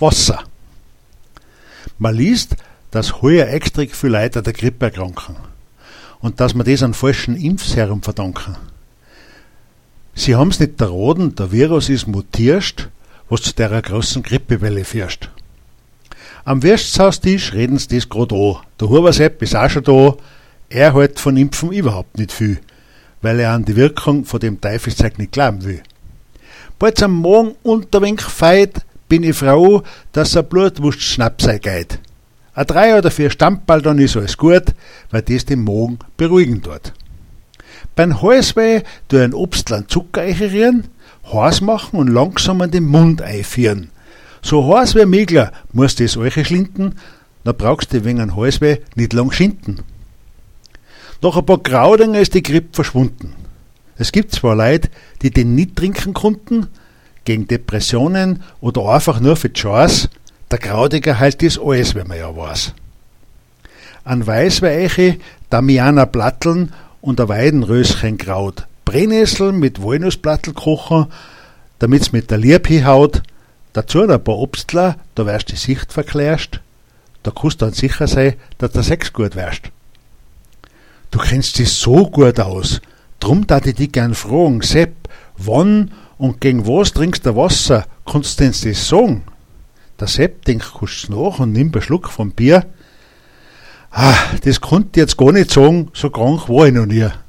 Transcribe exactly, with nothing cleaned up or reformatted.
Wasser. Man liest, dass heuer extra viele Leute an der Grippe erkranken und dass man das an falschen Impfserum verdanken. Sie haben's nicht erraten, der Virus ist mutierst, was zu der großen Grippewelle führst. Am Wirtshaustisch reden sie das grad an. Der Hubersepp ist auch schon da, er hält von Impfen überhaupt nicht viel, weil er an die Wirkung von dem Teufelszeug nicht glauben will. Bald am Morgen unter wenig feit, bin ich froh, dass ein Blutwurst-Schnaps geht. Ein drei oder vier Stammball, dann ist alles gut, weil das den Magen beruhigen tut. Beim Halsweh tu ein Obstl Zucker einrühren, heiß machen und langsam an den Mund einführen. So heiß wie möglich musst du das euch schlinden, dann brauchst du wegen an Halsweh nicht lang schinden. Nach ein paar Graudinger ist die Grippe verschwunden. Es gibt zwar Leute, die den nicht trinken konnten, gegen Depressionen oder einfach nur für die Chance, der Graudiger heilt das alles, wie man ja weiß. An Weißweiche, Damianer Platteln und ein Weidenröschen Kraut, Brennnessel mit Walnussplattel kochen, damit's mit der Lieb hinhaut, dazu ein paar Obstler, da wirst die Sicht verklärst, da kannst du dann sicher sein, dass der Sex gut wärst. Du kennst dich so gut aus, drum darf ich dich gern fragen, Sepp, wann und gegen was trinkst du Wasser, kannst du denn das sagen? Der Sepp denkt kurz nach und nimmt einen Schluck vom Bier. Ah, das konnte ich jetzt gar nicht sagen, so krank war ich noch nie.